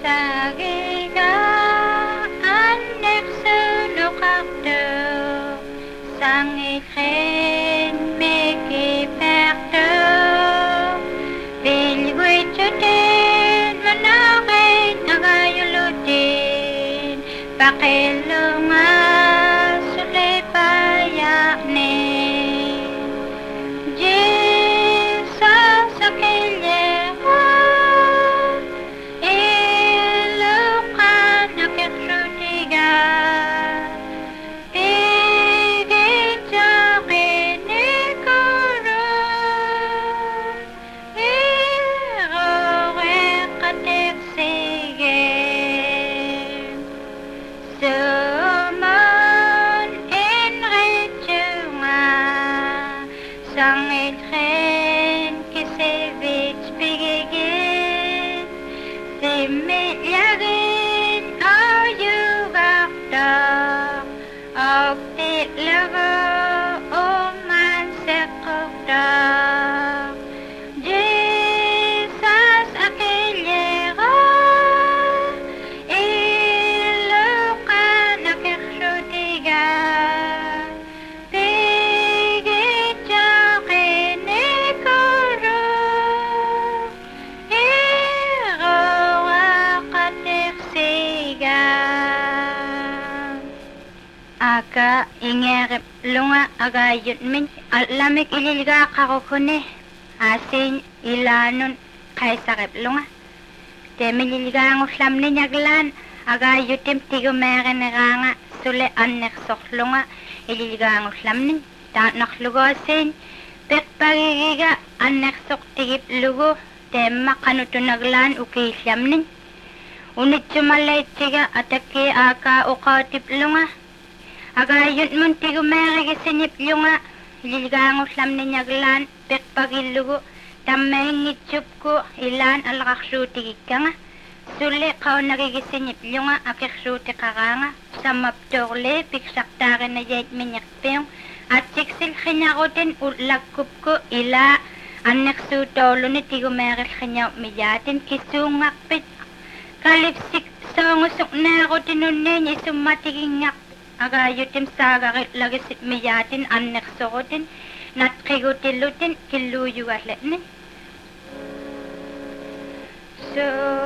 Sagiga anneksunukaktu Sangikhen mekipertu Bilguitutin manakin agayulutin Pakilunga sulipayakni Jesus akilyewa Ilukan akikshutiga Sangilchen kisevich bigigin Similagin ayugakta Oktilago uman sekukta Jesus akilyega Ilukan akikshutiga Aka ingerip lunga agayut min alamik ililga kakukune asin ilanun kaisarip lunga temililga nguslam ni nyaglan agayutim tigumeren ranga sule annek soklunga ililga nguslam ni ta naklugosin pekpagigiga annek sok tigip lugu temma kanutunaglan ukislam ni unitsumalaytiga atake aka ukatip lunga Agayun munti gumeri gisinip lunga Lilganguslam ni nyaglan Pekpagilugo Tameng ngitsupko Ilan alakaksuti gikanga Suli kau nagigisinip lunga Akiksuti karanga Samaptorle Piksaktari na yait minyakpiyong At siksil khinakutin Utlagkupko ila Anneksuutolo ni tigumeri khinyaw miyatin Kisungakpit Kalipsik Sangusok nakutin unin Isumatigingak Agayutim sagarit lagisit miyatin annek sokotin natkigutilutin kiluyugatletni. So